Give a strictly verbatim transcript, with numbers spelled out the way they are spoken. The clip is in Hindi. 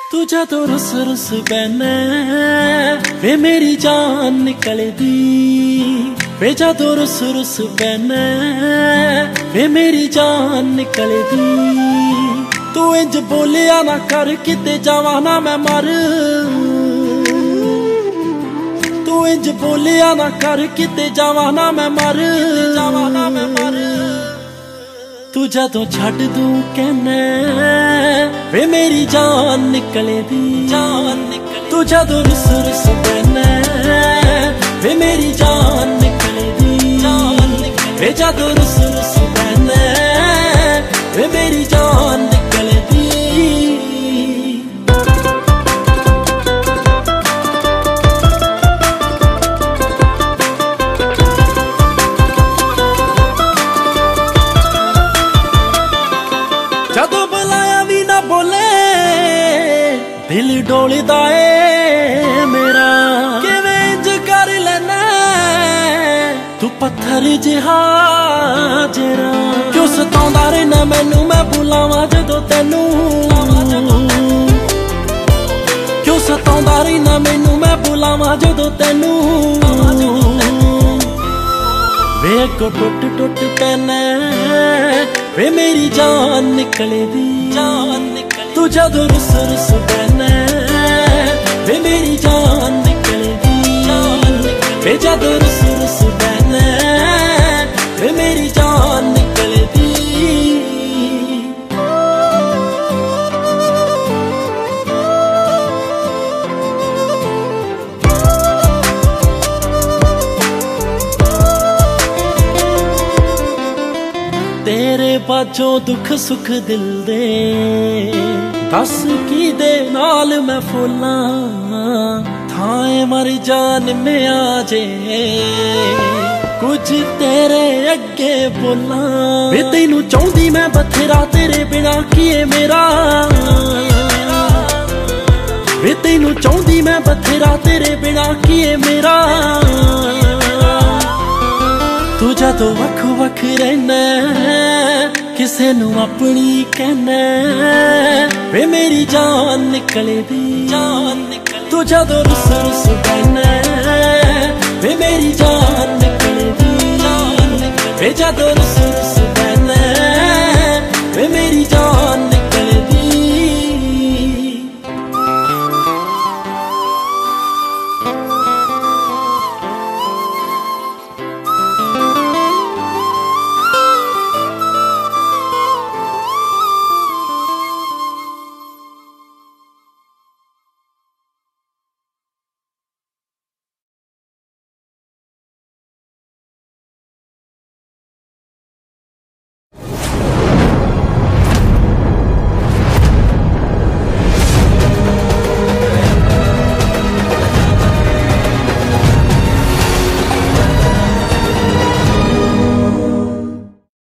तू जदों रुस रुस पैना वे मेरी जान निकल दी, वे जदों रुस रुस पैना वे मेरी जान निकल दी। तू इंज बोलिया ना कर किते जावा ना मैं मर, तू इंज बोलिया ना कर किते जावा ना मैं मर, जावा ना मैं मर। तू जदों छड्ड दूं कहना वे मेरी जान निकले दी, जान निकले। तू जदों रुस रुस पैना वे मेरी जान निकले दी, जान निकले। वे जदों रुस रुस पैना वे मेरी जान निकले दी। जदों बुलाया भी ना बोले दिल डोलदा ए मेरा, किवें इंज कर लेना तू पत्थर जिहा जरा। क्यों सताउंदा रहना मैनू मैं बुलावां जदों तैनू, क्यों सताउंदा रहना मैनू मैं बुलावां जदों तैनू। वे को टुट टुट पैना वे मेरी जान निकले दी, जान निकले। तू जदों रुस रुस पैना वे मेरी जान निकले दी, जान निकले। वे जदों रुस रुस पैना वे मेरी जान निकले दी। तेरे बाजों दुख सुख दिल दे दस की दे नाल मैं फुल्ला, थाए मर जान में आजे कुछ तेरे अगे बोला। वे तेनू चाहती मैं बथेरा तेरे बिना किए मेरा, वे तेनू चाहती मैं बथेरा तेरे बिना किए मेरा। तू जदों वख वख रहना किसे नू अपनी कहना वे मेरी जान निकले दी, जान निकले। तू जदों रुस रुस पैना वे मेरी जान निकले दी, जान निकले। वे जदों रुस रुस